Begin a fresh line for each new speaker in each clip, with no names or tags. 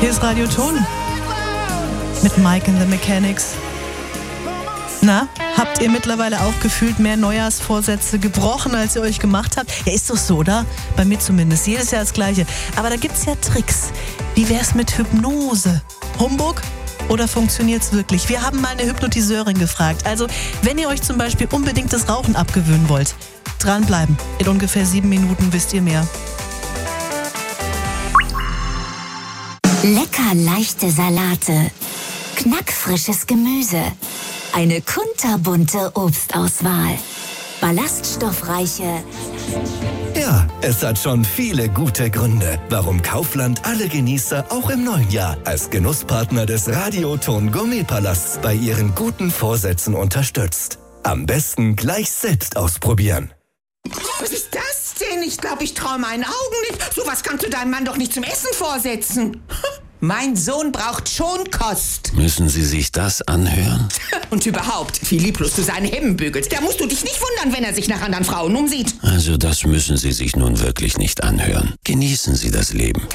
Hier ist Radio Ton mit Mike and the Mechanics. Na, habt ihr mittlerweile auch gefühlt mehr Neujahrsvorsätze gebrochen, als ihr euch gemacht habt? Ja, ist doch so, oder? Bei mir zumindest. Jedes Jahr das Gleiche. Aber da gibt's ja Tricks. Wie wär's mit Hypnose? Humbug? Oder funktioniert's wirklich? Wir haben mal eine Hypnotiseurin gefragt. Also, wenn ihr euch zum Beispiel unbedingt das Rauchen abgewöhnen wollt, dranbleiben. In ungefähr 7 Minuten wisst ihr mehr.
Lecker leichte Salate, knackfrisches Gemüse, eine kunterbunte Obstauswahl, ballaststoffreiche...
Ja, es hat schon viele gute Gründe, warum Kaufland alle Genießer auch im neuen Jahr als Genusspartner des Radio Ton Gourmet-Palasts bei ihren guten Vorsätzen unterstützt. Am besten gleich selbst ausprobieren.
Was ist das denn? Ich glaube, ich traue meinen Augen nicht. So was kannst du deinem Mann doch nicht zum Essen vorsetzen. Mein Sohn braucht Schonkost.
Müssen Sie sich das anhören?
Und überhaupt, wie lieblos du seine Hemden bügelst. Da musst du dich nicht wundern, wenn er sich nach anderen Frauen umsieht.
Also das müssen Sie sich nun wirklich nicht anhören. Genießen Sie das Leben.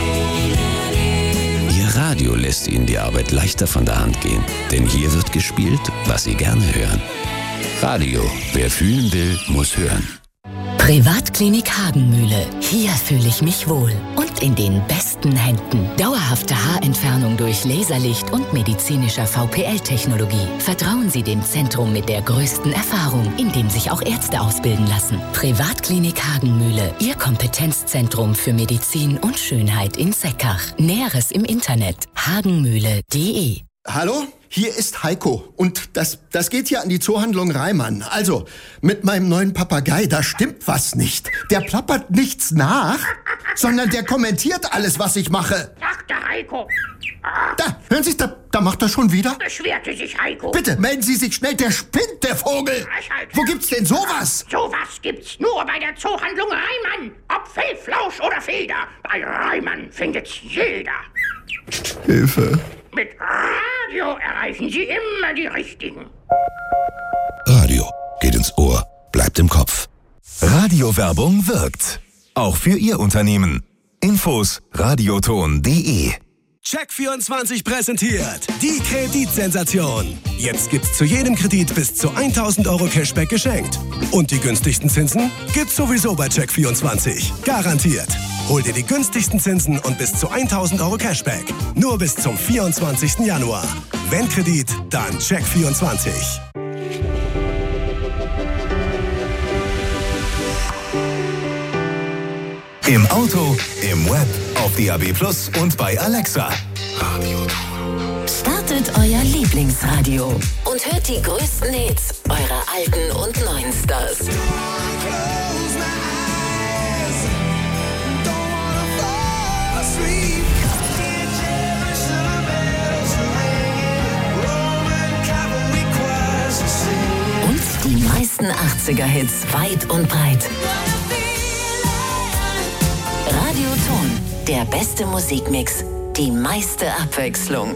Ihr Radio lässt Ihnen die Arbeit leichter von der Hand gehen. Denn hier wird gespielt, was Sie gerne hören. Radio. Wer fühlen will, muss hören.
Privatklinik Hagenmühle. Hier fühle ich mich wohl. Und in den besten Händen. Dauerhafte Haarentfernung durch Laserlicht und medizinischer VPL-Technologie. Vertrauen Sie dem Zentrum mit der größten Erfahrung, in dem sich auch Ärzte ausbilden lassen. Privatklinik Hagenmühle. Ihr Kompetenzzentrum für Medizin und Schönheit in Seckach. Näheres im Internet. hagenmühle.de.
Hallo, hier ist Heiko und das geht hier an die Zoohandlung Reimann. Also, mit meinem neuen Papagei, da stimmt was nicht. Der plappert nichts nach, sondern der kommentiert alles, was ich mache.
Sagte Heiko.
Da, hören Sie, da macht er schon wieder.
Beschwerte sich Heiko.
Bitte, melden Sie sich schnell, der spinnt, der Vogel. Wo gibt's denn sowas?
Sowas gibt's nur bei der Zoohandlung Reimann. Ob Fell, Flausch oder Feder. Bei Reimann findet's jeder.
Hilfe.
Mit Radio erreichen Sie immer die Richtigen.
Radio geht ins Ohr, bleibt im Kopf. Radiowerbung wirkt. Auch für Ihr Unternehmen. Infos radioton.de.
Check24 präsentiert die Kreditsensation. Jetzt gibt's zu jedem Kredit bis zu 1.000 € Cashback geschenkt. Und die günstigsten Zinsen gibt's sowieso bei Check24. Garantiert. Hol dir die günstigsten Zinsen und bis zu 1.000 € Cashback. Nur bis zum 24. Januar. Wenn Kredit, dann Check24.
Im Auto, im Web, auf DAB+ und bei Alexa. Radio Ton.
Startet euer Lieblingsradio und hört die größten Hits eurer alten und neuen Stars. Und die meisten 80er-Hits weit und breit. Radio Ton, der beste Musikmix, die meiste Abwechslung.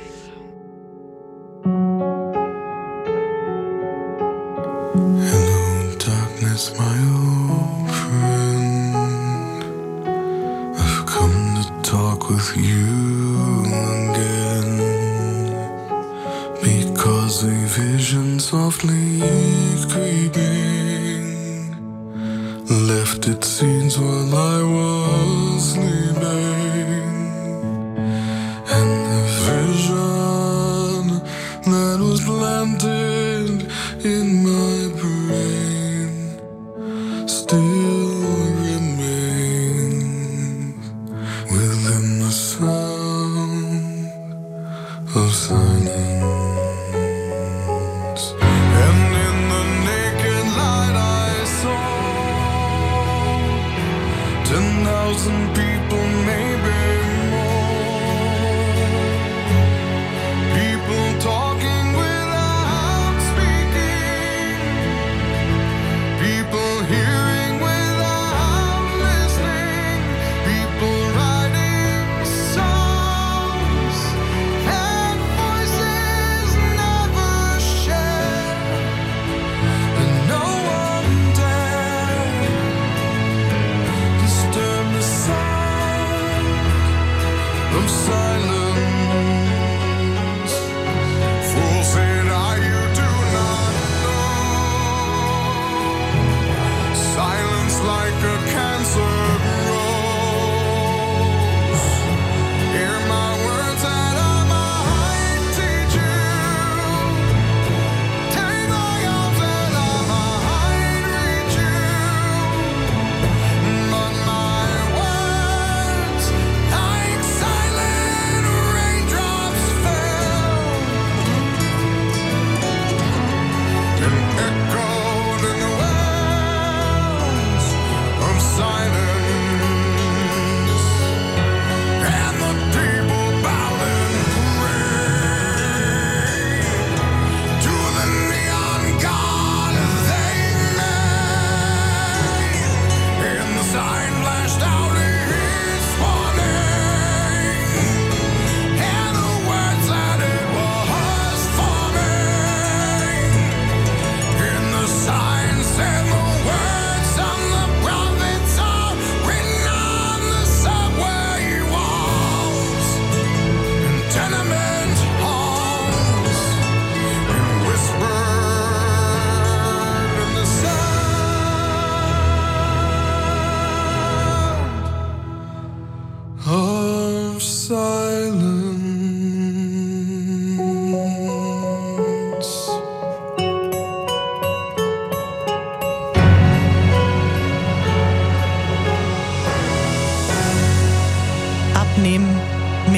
Hello, darkness, my old friend. I've come to talk with you again. Because a vision softly creeping left its scenes while I was sleeping. And the vision that was planted in my brain still remains within the sound of silence. And in the naked light I saw 10,000 people, maybe more. People talking without speaking. People hearing without listening. People writing songs and voices never shared. And no one dared disturb the sound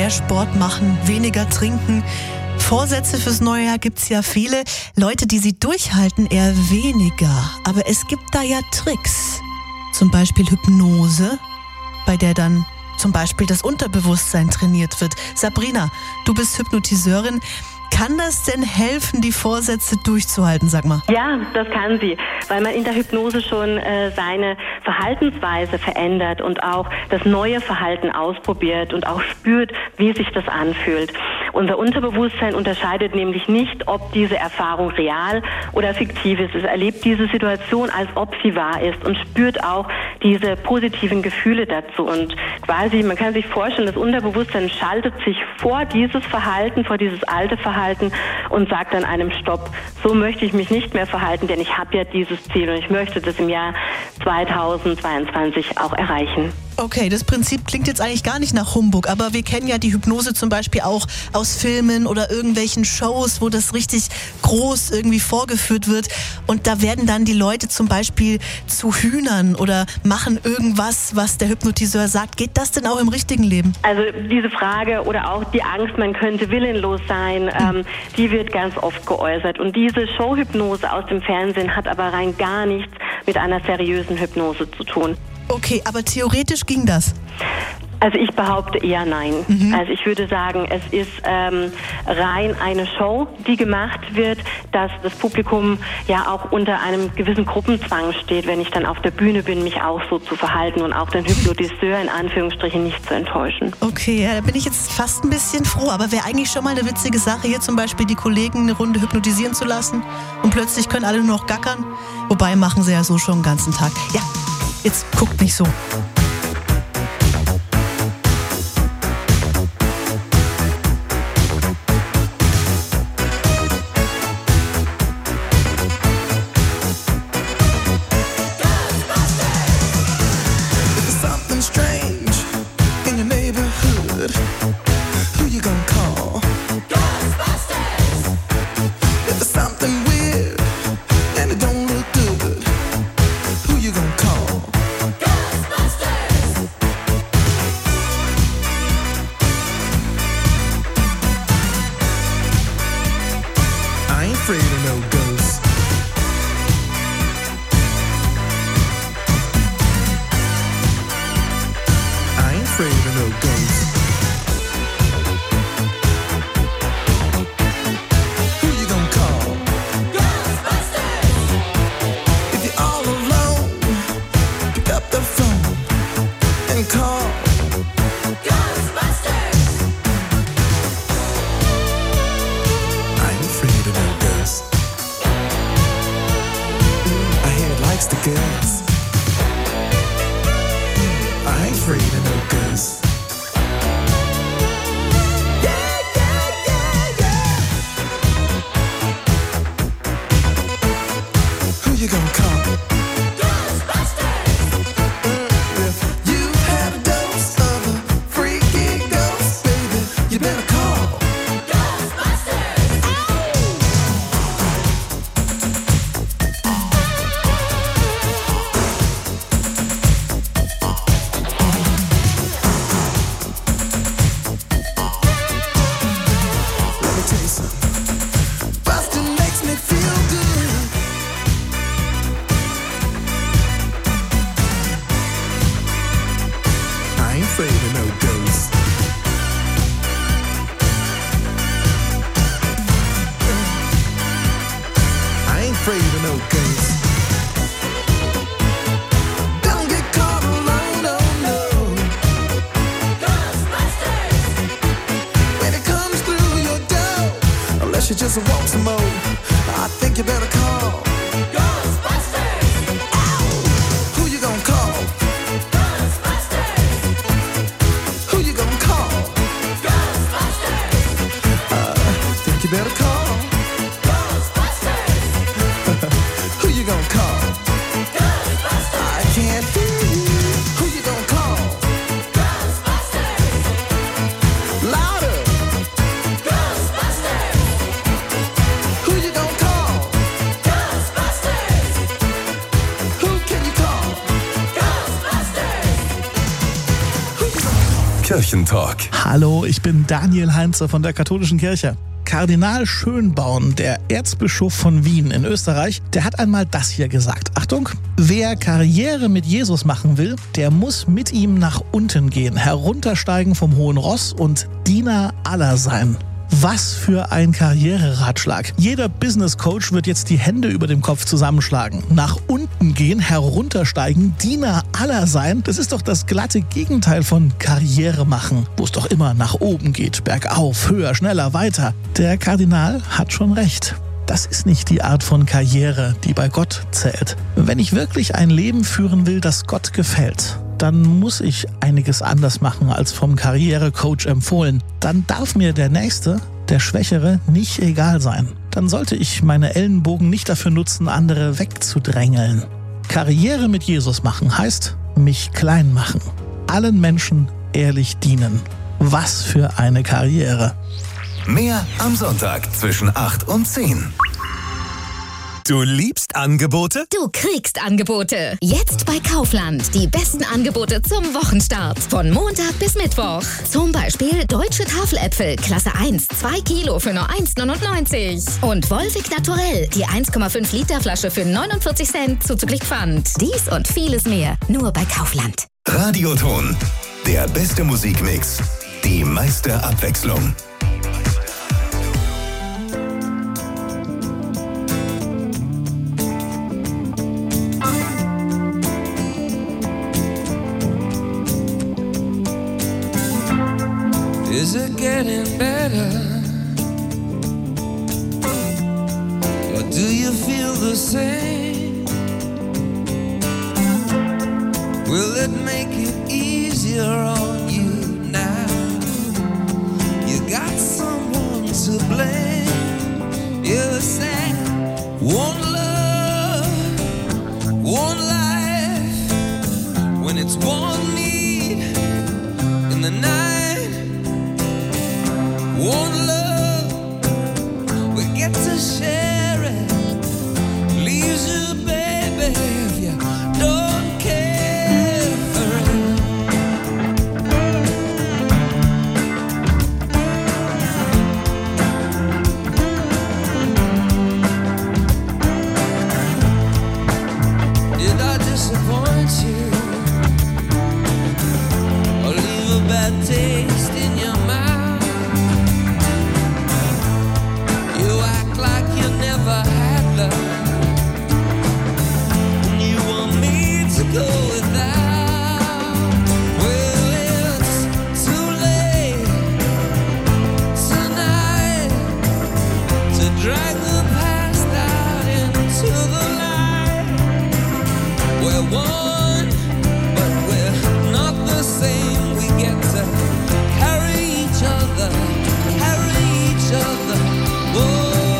mehr Sport machen, weniger trinken. Vorsätze fürs neue Jahr gibt's ja viele. Leute, die sie durchhalten, eher weniger. Aber es gibt da ja Tricks. Zum Beispiel Hypnose, bei der dann zum Beispiel das Unterbewusstsein trainiert wird. Sabrina, du bist Hypnotiseurin. Kann das denn helfen, die Vorsätze durchzuhalten, sag mal?
Ja, das kann sie, weil man in der Hypnose schon seine Verhaltensweise verändert und auch das neue Verhalten ausprobiert und auch spürt, wie sich das anfühlt. Unser Unterbewusstsein unterscheidet nämlich nicht, ob diese Erfahrung real oder fiktiv ist. Es erlebt diese Situation, als ob sie wahr ist und spürt auch diese positiven Gefühle dazu. Und quasi, man kann sich vorstellen, das Unterbewusstsein schaltet sich vor dieses Verhalten, vor dieses alte Verhalten und sagt dann einem Stopp, so möchte ich mich nicht mehr verhalten, denn ich habe ja dieses Ziel und ich möchte das im Jahr 2022 auch erreichen.
Okay, das Prinzip klingt jetzt eigentlich gar nicht nach Humbug, aber wir kennen ja die Hypnose zum Beispiel auch aus Filmen oder irgendwelchen Shows, wo das richtig groß irgendwie vorgeführt wird und da werden dann die Leute zum Beispiel zu Hühnern oder machen irgendwas, was der Hypnotiseur sagt. Geht das denn auch im richtigen Leben?
Also diese Frage oder auch die Angst, man könnte willenlos sein, die wird ganz oft geäußert und diese Showhypnose aus dem Fernsehen hat aber rein gar nichts mit einer seriösen Hypnose zu tun.
Okay, aber theoretisch ging das?
Also ich behaupte eher nein. Also ich würde sagen, es ist rein eine Show, die gemacht wird, dass das Publikum ja auch unter einem gewissen Gruppenzwang steht, wenn ich dann auf der Bühne bin, mich auch so zu verhalten und auch den Hypnotiseur in Anführungsstrichen nicht zu enttäuschen.
Okay, ja, da bin ich jetzt fast ein bisschen froh, aber wäre eigentlich schon mal eine witzige Sache, hier zum Beispiel die Kollegen eine Runde hypnotisieren zu lassen und plötzlich können alle nur noch gackern. Wobei, machen sie ja so schon den ganzen Tag. Ja, jetzt guckt nicht so.
Kirchentalk.
Hallo, ich bin Daniel Heinze von der Katholischen Kirche. Kardinal Schönborn, der Erzbischof von Wien in Österreich, der hat einmal das hier gesagt. Achtung, wer Karriere mit Jesus machen will, der muss mit ihm nach unten gehen, heruntersteigen vom hohen Ross und Diener aller sein. Was für ein Karriereratschlag. Jeder Business Coach wird jetzt die Hände über dem Kopf zusammenschlagen. Nach unten gehen, heruntersteigen, Diener aller sein. Das ist doch das glatte Gegenteil von Karriere machen, wo es doch immer nach oben geht, bergauf, höher, schneller, weiter. Der Kardinal hat schon recht. Das ist nicht die Art von Karriere, die bei Gott zählt. Wenn ich wirklich ein Leben führen will, das Gott gefällt, dann muss ich einiges anders machen als vom Karrierecoach empfohlen. Dann darf mir der Nächste, der Schwächere, nicht egal sein. Dann sollte ich meine Ellenbogen nicht dafür nutzen, andere wegzudrängeln. Karriere mit Jesus machen heißt, mich klein machen. Allen Menschen ehrlich dienen. Was für eine Karriere.
Mehr am Sonntag zwischen 8 und 10. Du liebst Angebote?
Du kriegst Angebote. Jetzt bei Kaufland. Die besten Angebote zum Wochenstart. Von Montag bis Mittwoch. Zum Beispiel deutsche Tafeläpfel, Klasse 1, 2 Kilo für nur 1,99. Und Wolfig Naturell, die 1,5 Liter Flasche für 49 Cent zuzüglich Pfand. Dies und vieles mehr. Nur bei Kaufland.
Radioton. Der beste Musikmix. Die meiste Abwechslung.
Is it getting better? Or do you feel the same? Will it make it easier on you now? You got someone to blame. You said one love, one life. When it's one need in the night. One love, we get to share it. Leaves you, baby, if you don't care for it. Did I disappoint you? Or leave a bad taste in your mouth? Go without. Well, it's too late tonight to drag the past out into the light. We're one, but we're not the same. We get to carry each other, carry each other. Whoa.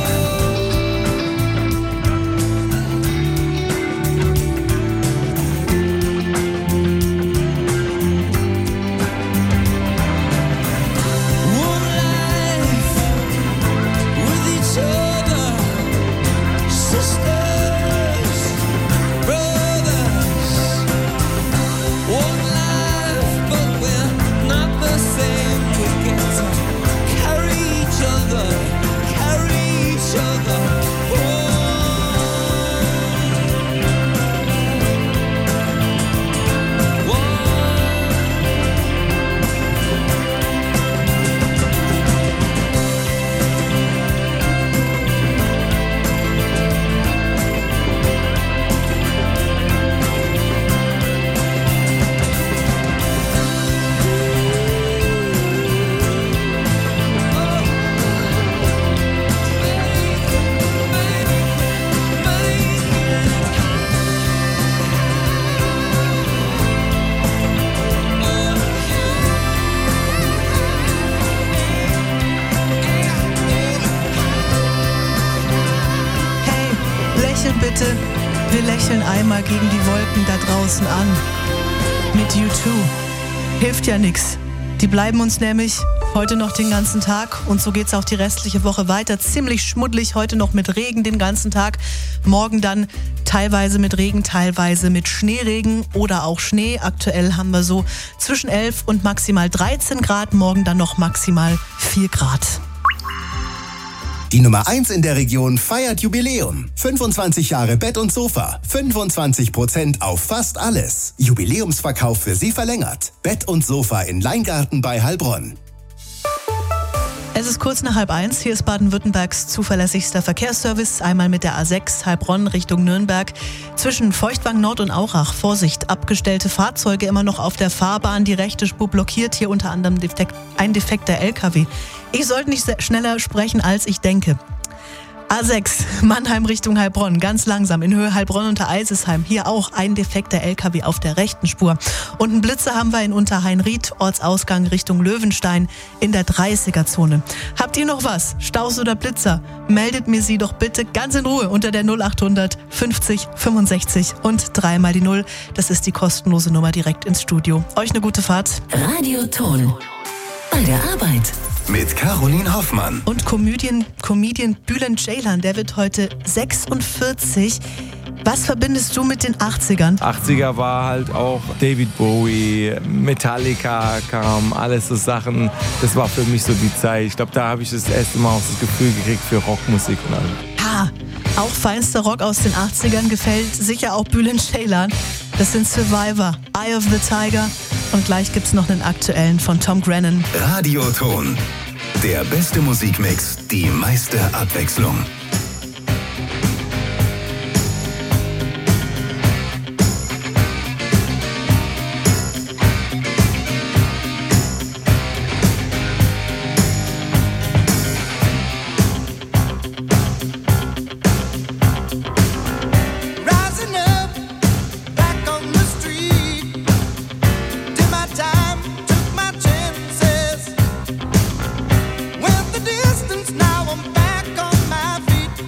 Bitte, wir lächeln einmal gegen die Wolken da draußen an. Mit U2. Hilft ja nix. Die bleiben uns nämlich heute noch den ganzen Tag und so geht's auch die restliche Woche weiter. Ziemlich schmuddelig, heute noch mit Regen den ganzen Tag. Morgen dann teilweise mit Regen, teilweise mit Schneeregen oder auch Schnee. Aktuell haben wir so zwischen 11 und maximal 13 Grad, morgen dann noch maximal 4 Grad.
Die Nummer 1 in der Region feiert Jubiläum. 25 Jahre Bett und Sofa. 25% auf fast alles. Jubiläumsverkauf für Sie verlängert. Bett und Sofa in Leingarten bei Heilbronn.
Es ist kurz nach 12:30. Hier ist Baden-Württembergs zuverlässigster Verkehrsservice. Einmal mit der A6 Heilbronn Richtung Nürnberg. Zwischen Feuchtwang Nord und Aurach. Vorsicht, abgestellte Fahrzeuge immer noch auf der Fahrbahn. Die rechte Spur blockiert. Hier unter anderem ein defekter LKW. Ich sollte nicht schneller sprechen, als ich denke. A6, Mannheim Richtung Heilbronn, ganz langsam, in Höhe Heilbronn unter Eisesheim. Hier auch ein defekter LKW auf der rechten Spur. Und einen Blitzer haben wir in Unterhainried, Ortsausgang Richtung Löwenstein in der 30er-Zone. Habt ihr noch was? Staus oder Blitzer? Meldet mir sie doch bitte ganz in Ruhe unter der 0800 50 65 und 3 mal die 0. Das ist die kostenlose Nummer direkt ins Studio. Euch eine gute Fahrt.
Radioton. Bei der Arbeit.
Mit Caroline Hoffmann.
Und Comedian Bülent Ceylan, der wird heute 46. Was verbindest du mit den 80ern?
80er war halt auch David Bowie, Metallica kam, alles so Sachen. Das war für mich so die Zeit. Ich glaube, da habe ich das erste Mal auch das Gefühl gekriegt für Rockmusik und alles.
Ha, auch feinster Rock aus den 80ern gefällt sicher auch Bülent Ceylan. Das sind Survivor, Eye of the Tiger und gleich gibt's noch einen aktuellen von Tom Grennan.
Radioton. Der beste Musikmix, die meiste Abwechslung.
Now I'm back on my feet.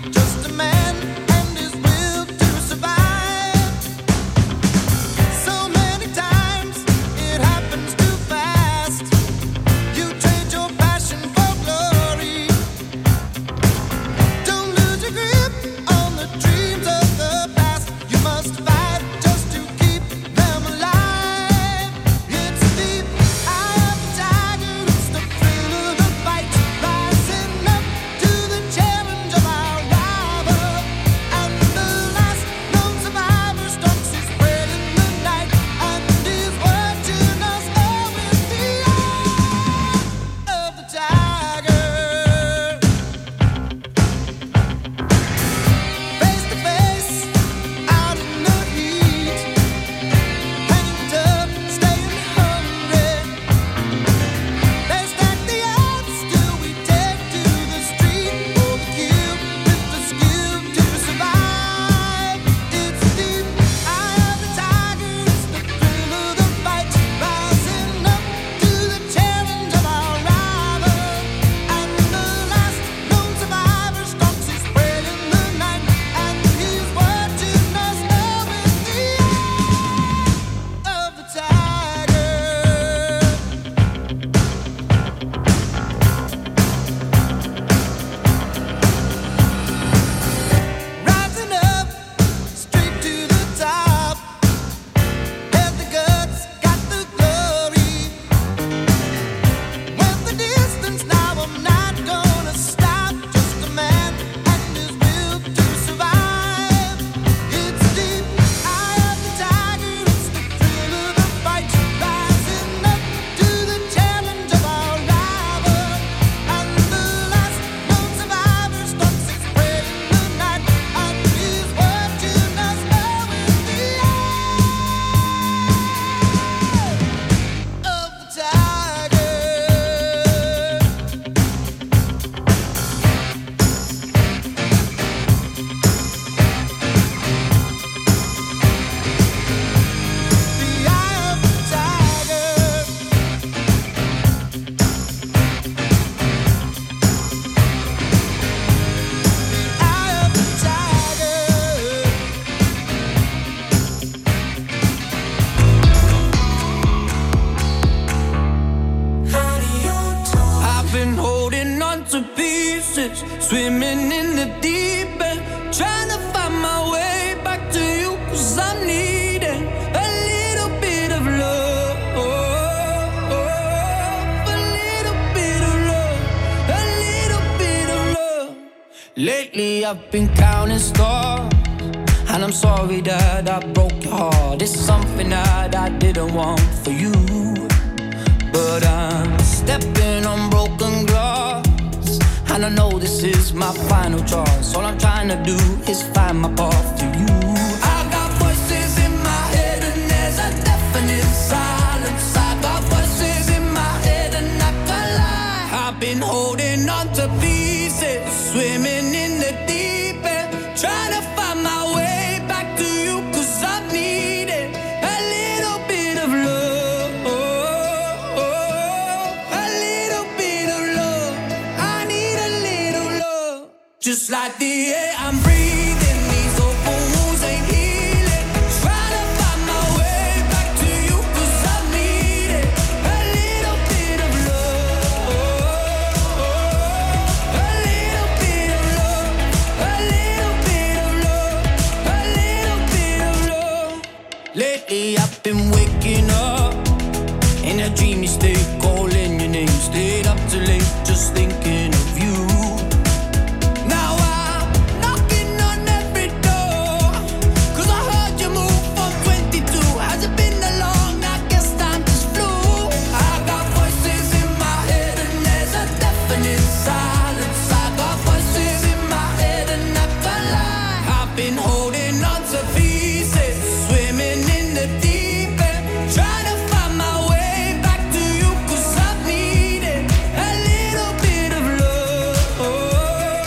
pieces, swimming in the deep end, trying to find my way back to you, 'cause I'm needing a little bit of love, a little bit of love, a little bit of love. Lately I've been counting stars, and I'm sorry that I broke your heart. It's something that I didn't want for you, but I'm stepping on broken glass, and I know this is my final choice. All I'm trying to do is find my path to you. I got voices in my head and there's a deafening silence. I got voices in my head and I can't lie. I've been holding on to pieces, swimming in the deep end, trying to find my way back to you, 'cause I needed a little bit of love, a little bit of love. I need a little love, just like the air I'm breathing. These open wounds ain't healing. Trying to find my way back to you, 'cause I needed a little bit of love, a little bit of love, a little bit of love, a little bit of love. Lately I've been waking up in a dreamy state, calling your name, stayed up too late just thinking of you.